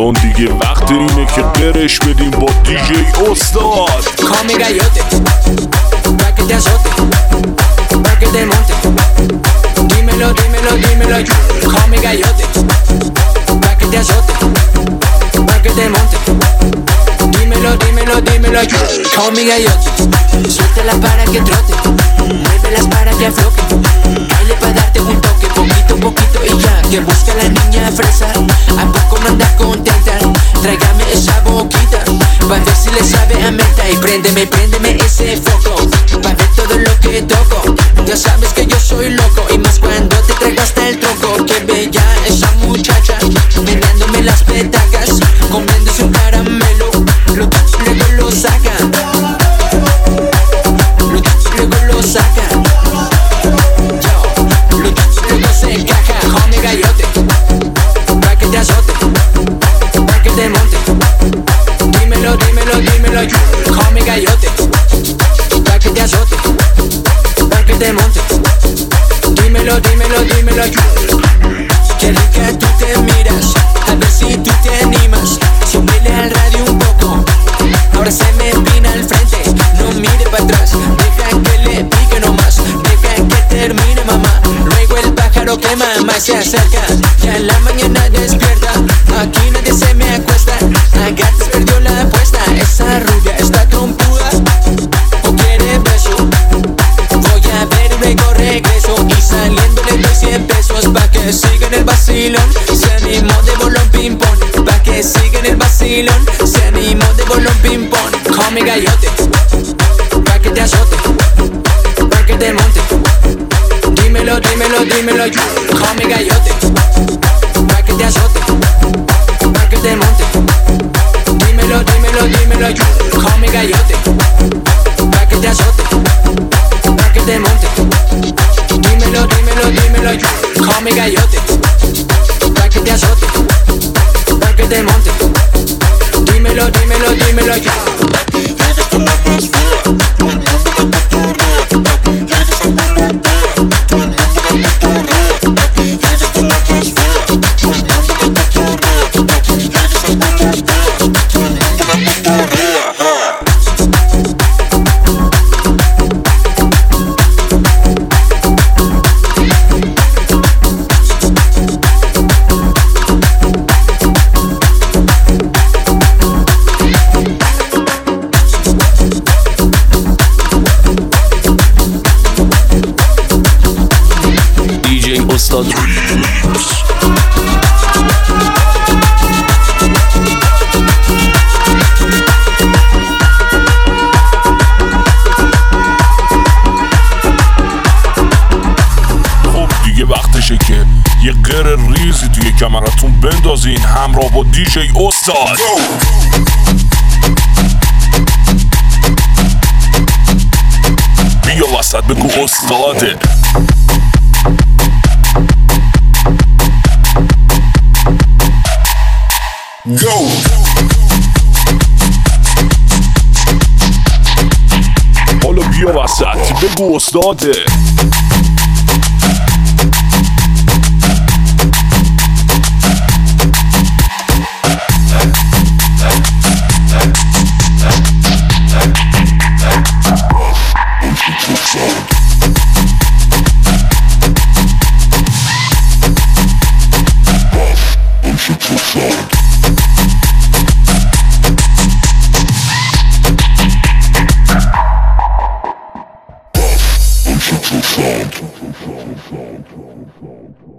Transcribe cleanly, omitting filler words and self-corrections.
الان دیگه وقت اینه که قرش بدیم با دیجی استاد. Call me Gallote, pa' que te azote, pa' que te monte. Dímelo, dímelo, dímelo. Call me Gallote, pa' que te azote, pa' que te monte. Dímelo, dímelo, dímelo. Call me Gallote, suéltala para que trote, muévelas para que afloje. Baile pa' darte un toque, poquito, poquito y ya. Que busca la niña fresa, ¿a poco no anda contenta? Tráigame esa boquita, pa' ver si le sabe a menta. Y préndeme, préndeme ese foco, pa' ver todo lo que toco. Ya sabes que yo soy loco, y más cuando te traigo hasta el tronco. Que bella esa muchacha, meneándome las petacas, comiéndose un caramelo, luego lo saca, luego lo saca. Luego se encaja, homie Gallote, pa' que te azote, pa' que te monte. Dímelo, dímelo, dímelo. Homie Gallote, pa' que te azote, pa' que te monte. Dímelo, dímelo, dímelo. Qué rica tú te miras, a ver si tú te animas. Súbele al radio un poco, ahora se me empina al frente. No mire para atrás, deja que le pique nomás, deja que termine mamá. Luego el pájaro que mamá se acerca, ya en la mañana despierta. Aquí nadie se me acuesta, Agates perdió la apuesta. Esa rubia está trompuda, o quiere beso. Voy a ver y luego regreso, y saliendo le doy 100 pesos pa' que siga en el vacilón. Se animó de bolón ping pong, pa' que siga en el vacilón. Se animó de bolón ping pong. Call me Gallote, pa' que te azote, pa' que te monte. Dímelo, dímelo, dímelo. Call me Gallote, pa' que te azote, pa' que te monte. Dímelo, dímelo, dímelo. Call me Gallote, pa' que te azote, pa' que te monte. Dímelo, dímelo, dímelo. Call me Gallote, pa' que te azote, pa' que te monte. Dímelo, dímelo, dímelo. استاد خب دیگه وقتشه که یه قره ریزی توی کمرتون بندازین همراه با دیجی استاد. بیا وسط بگو استاده. Go! حالا بیا وسط بگو استاده. Sound.